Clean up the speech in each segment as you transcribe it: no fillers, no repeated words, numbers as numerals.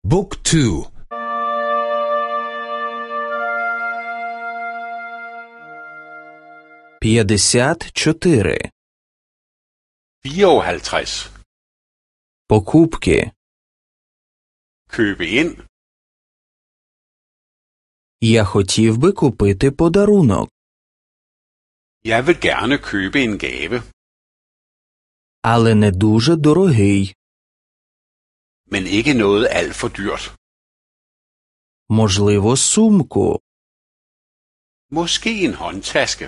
บุ๊กทู 54 54. Покупки. Købe ind. Я хотів би купити подарунок. Jeg vil gerne købe en gave, Але не дуже дорогий. men ikke noget alt for dyrt. Можливо, сумку. Måske en håndtaske.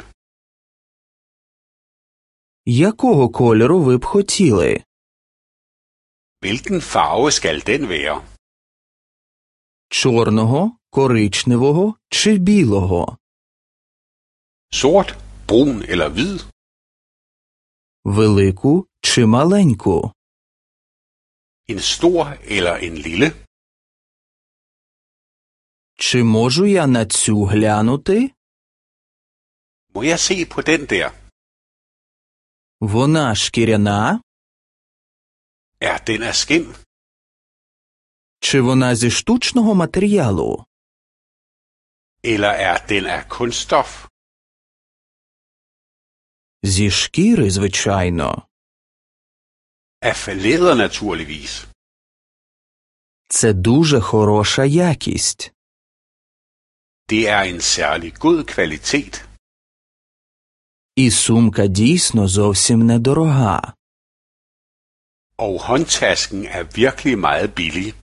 Якого кольору ви б хотіли? Hvilken farve skal den være? Чорного, коричневого чи білого? Sort, brun eller hvid? Велику чи маленьку? En stor eller en lille? Чи можу я на цю глянути? Må jeg se på den der? Вона шкіряна? Den af skind? Чи вона зі штучного матеріалу? Eller den af kunststof? Зі шкіри, звичайно. Af læder naturligvis. Це дуже хороша якість. Det er en særlig god kvalitet. І сумка дійсно зовсім недорога. Og håndtasken er virkelig meget billig.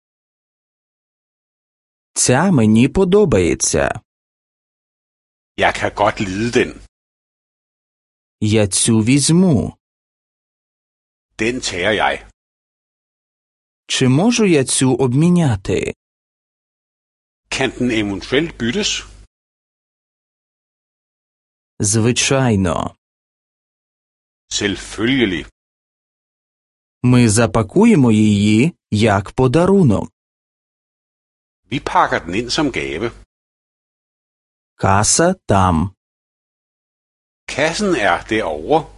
Ця мені подобається. Jeg kan godt lide den. Я цю візьму. Den tager jeg. Чи можу я цю обміняти? Kan den eventuelt byttes? Звичайно. Selvfølgelig. Ми запакуємо її як подарунок. Vi pakker den ind som gave. Каса там. Kassen er derovre.